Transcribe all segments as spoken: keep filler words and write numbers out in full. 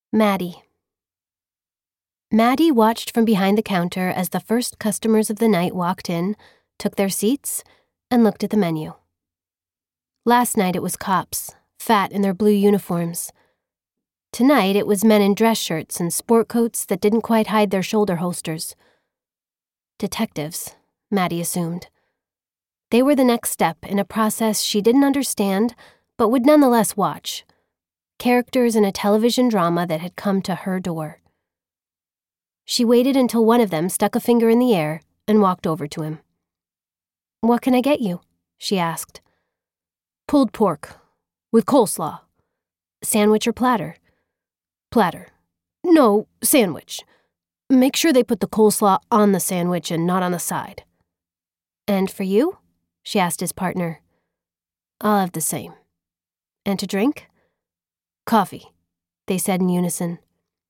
Maddie. Maddie watched from behind the counter as the first customers of the night walked in, took their seats, and looked at the menu. Last night it was cops, fat in their blue uniforms. Tonight it was men in dress shirts and sport coats that didn't quite hide their shoulder holsters. Detectives, Maddie assumed. They were the next step in a process she didn't understand, but would nonetheless watch. Characters in a television drama that had come to her door. She waited until one of them stuck a finger in the air and walked over to him. "What can I get you?" she asked. "Pulled pork, with coleslaw. Sandwich or platter?" "Platter. No, sandwich. Make sure they put the coleslaw on the sandwich and not on the side." "And for you?" she asked his partner. "I'll have the same." "And to drink?" "Coffee," they said in unison.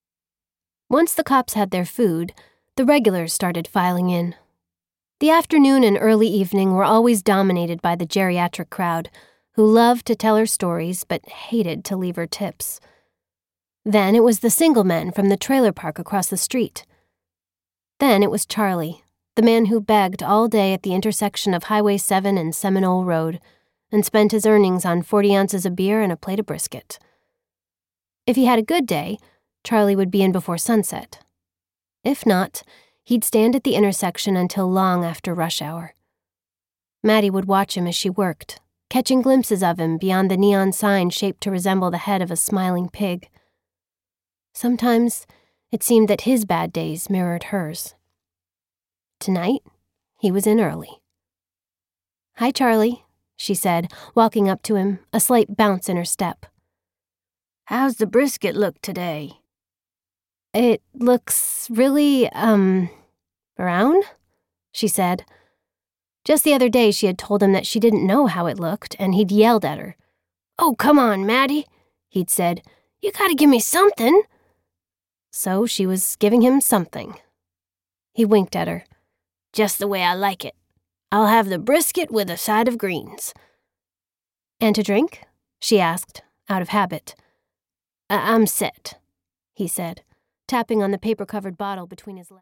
Once the cops had their food, the regulars started filing in. The afternoon and early evening were always dominated by the geriatric crowd, who loved to tell her stories but hated to leave her tips. Then it was the single men from the trailer park across the street. Then it was Charlie, the man who begged all day at the intersection of Highway seven and Seminole Road, and spent his earnings on forty ounces of beer and a plate of brisket. If he had a good day, Charlie would be in before sunset. If not, he'd stand at the intersection until long after rush hour. Maddie would watch him as she worked, catching glimpses of him beyond the neon sign shaped to resemble the head of a smiling pig. Sometimes it seemed that his bad days mirrored hers. Tonight, he was in early. "Hi, Charlie," she said, walking up to him, a slight bounce in her step. "How's the brisket look today?" "It looks really, um, brown," she said. Just the other day she had told him that she didn't know how it looked, and he'd yelled at her. "Oh, come on, Maddie," he'd said. "You gotta give me something." So she was giving him something. He winked at her. "Just the way I like it. I'll have the brisket with a side of greens." "And to drink?" she asked, out of habit. I- I'm set," he said, tapping on the paper-covered bottle between his legs.